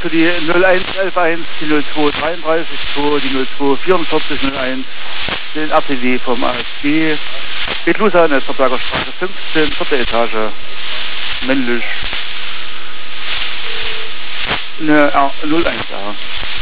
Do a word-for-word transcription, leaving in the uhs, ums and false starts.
zu die null eins eins eins, die null zwei dreiunddreißig zwei, die null zwei vierundvierzig null eins, den R T W vom A S B. Geht los an der Berger Straße fünfzehn, vierte Etage, männlich. Ne, null eins, ja.